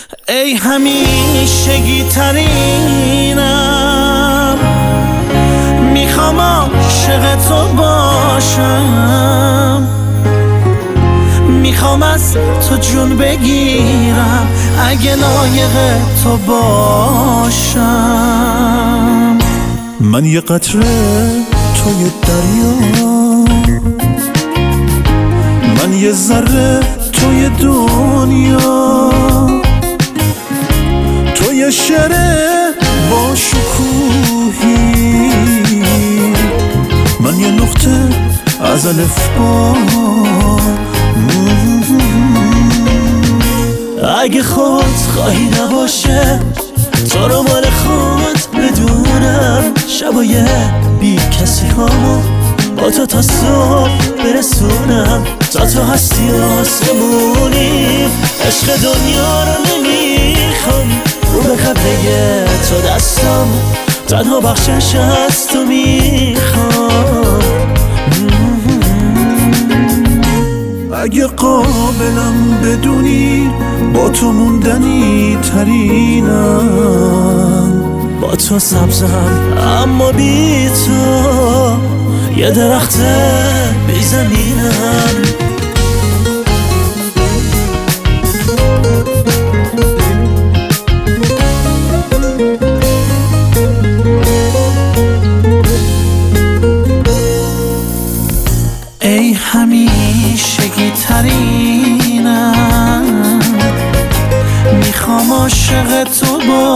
ای همیشگی ترینم، میخوام عاشق تو باشم، میخوام از تو جون بگیرم اگه لایق تو باشم. من یه قطره توی دریا، من یه ذره توی دنیا، تو یه شعر با شکوهی، من یه نقطه از الفبا. اگه خود خواهی نباشه تو رو مال خود بدونم، شبای بی کسی هامو با تو تا صبح برسونم، تا تو هستی آسمونی، عشق دنیا رو نمیخوام، رو به قبله تو دستم، تنها بخشش از تو میخوام. اگه قابلم بدونی با تو موندنی ترینم، با تو سبزم اما بی تو یه درخت بی زمینم. ای همیشگی ترینم، میخوام عاشق تو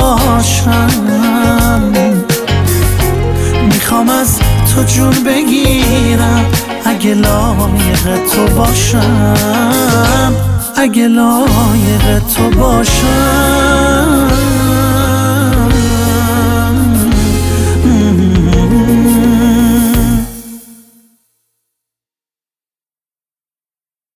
باشم، میخوام از تو جون بگیرم اگه لایق تو باشم، اگه لایق تو باشم.